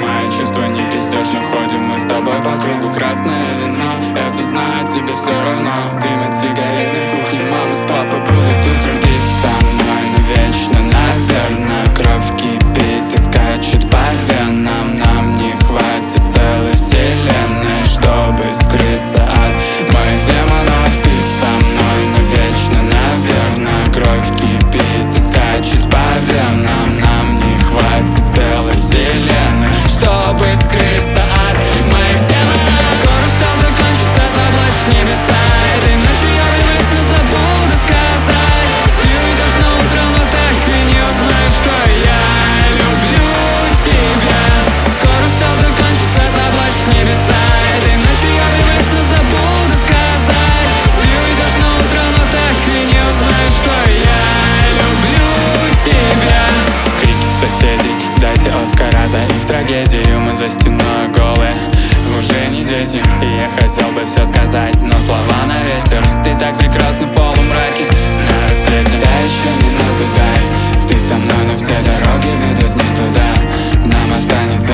мои чувства не пиздешь, но ходим мы с тобой по кругу. Красное вино, я все знаю, тебе все равно. Дым от сигарет на кухне, мама с папой будут утром. Ты со мной навечно, наверное. Кровь кипит и скачет по венам. Нам не хватит целой вселенной, чтобы скрыться от моих демонов. Ты со мной навечно, наверное. Кровь кипит и скачет по венам. Нам не хватит целой вселенной, чтобы скрыться от моих демонов. Скоро все закончится, заплачут небеса. Этой ночью я привычно забуду сказать. Ты уйдешь на утро, но так и не узнаешь, что я люблю тебя. Скоро все закончится, заплачут небеса. Этой ночью я привычно забуду сказать. Ты уйдешь на утро, но так и не узнаешь, что я люблю тебя. Крики соседей, дайте Оскара за их трагедию. Мы за стеной голые, уже не дети. И я хотел бы все сказать, но слова на ветер. Ты так прекрасна в полумраке на рассвете. Да еще минуту дай, ты со мной, но все дороги ведут не туда. Нам останется